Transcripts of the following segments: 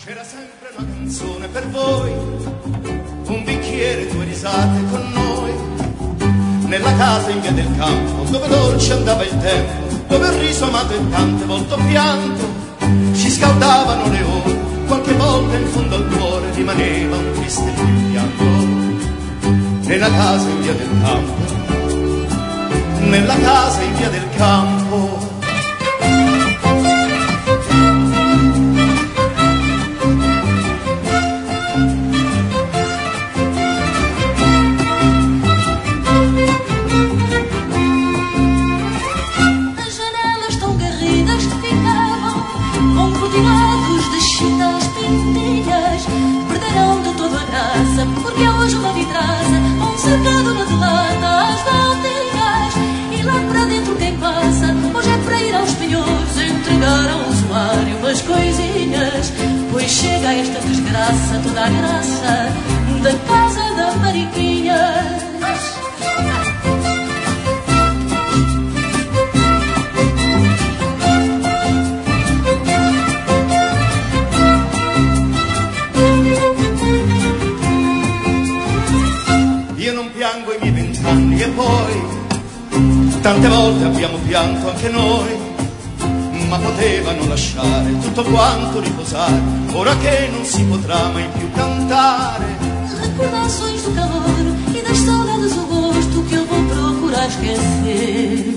C'era sempre una canzone per voi, un bicchiere, due risate con noi, nella casa in via del campo, dove dolce andava il tempo, dove il riso amato e tante volte pianto, ci scaldavano le ore, qualche volta in fondo al cuore rimaneva un triste pianto. Nella casa in via del campo, nella casa in via del campo. Porque hoje uma vidraça, um cercado na delata, as voltinhas, e lá para dentro quem passa, hoje é para ir aos penhores, entregar ao usuário umas coisinhas, pois chega a esta desgraça, toda a graça da casa da Mariquinha. Io non piango i miei 20 anni e poi tante volte abbiamo pianto anche noi, ma potevano lasciare tutto quanto riposare, ora che non si potrà mai più cantare. Recordações do calor e das saudades o gosto que eu vou procurar esquecer.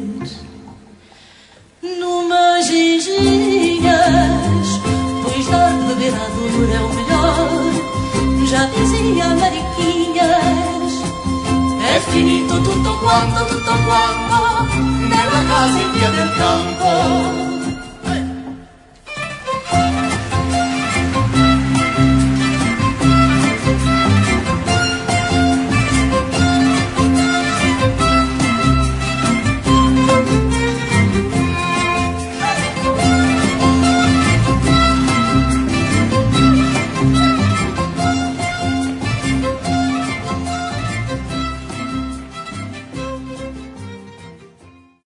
Numas ginginhas, pois dar de beber à dor é o melhor, já dizia a Mariquinha. È finito tutto quanto, nella casa in via del campo.